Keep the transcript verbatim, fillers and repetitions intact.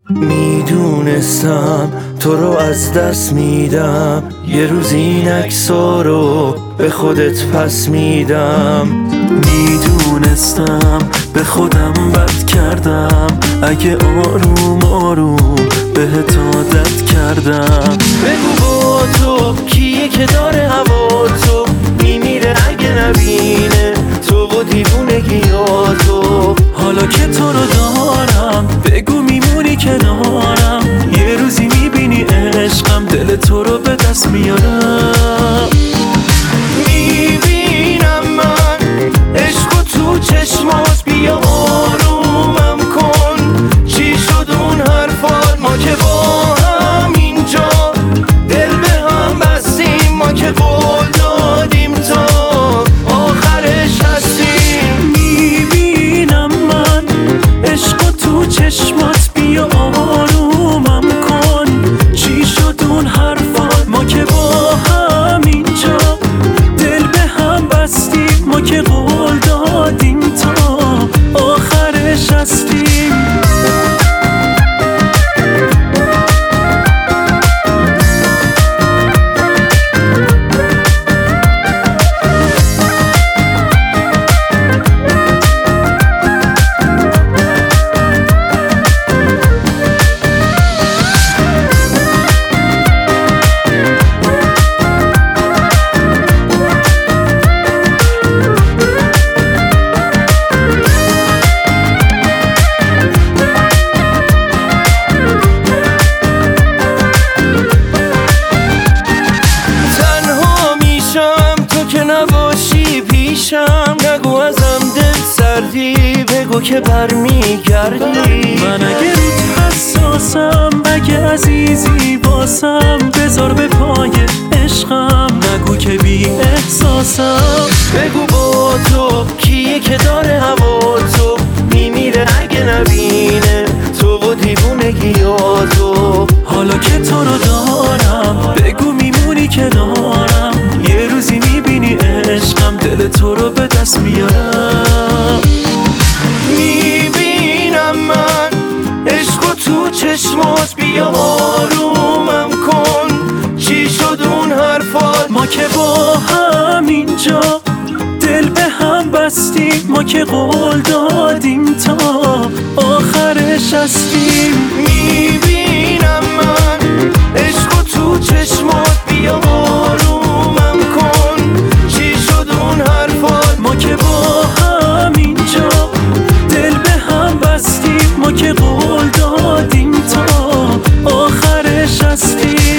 میدونستم تو رو از دست میدم، یه روز این عکس‌ها رو به خودت پس میدم. میدونستم به خودم بد کردم، اگه آروم آروم بهت عادت کردم. بگو با تو کیه که داره هوا تو میمیره اگه نبینه تو و دیوونگیاتو. حالا که تو رو دارم بگو میمونی کنارم، یه روزی میبینی عشقم دل تو رو به دست میارم. میبینم من عشقو تو چشمات، بیا آرومم کن. چی شد اون حرفات؟ ما که با هم اینجا دل به هم بستیم، ما که قول دادیم تا آخرش هستیم. میبینم من عشقو تو چشمات، بیا آرومم کن. چی شد اون حرفات؟ ما که با هم اینجا دل به هم بستیم، ما که قول دادیم تا آخرش هستیم. نباشی پیشم نگو ازم دل سردی، بگو که برمیگردی. من اگه روت حساسم، اگه عزیزی باسم، بذار به پای عشقم، نگو که بی احساسم. بگو با تو کیه که داره هوا تو میمیره اگه نبینه تو و دیوونگیاتو. حالا که تو رو دارم بگو میمونی کنارم، یه روزی میبینی عشقم دل تو رو به دست میارم. میبینم من عشقو تو چشمات، بیا آرومم کن. چی شد اون حرفات؟ ما که با هم اینجا دل به هم بستیم، ما که قول دادیم تا آخرش هستیم. میبینم من عشقو تو چشمات، بیا آرومم کن. چی شد اون حرفات؟ ما که با هم اینجا دل به هم بستیم، ما که قول دادیم تا آخرش هستیم.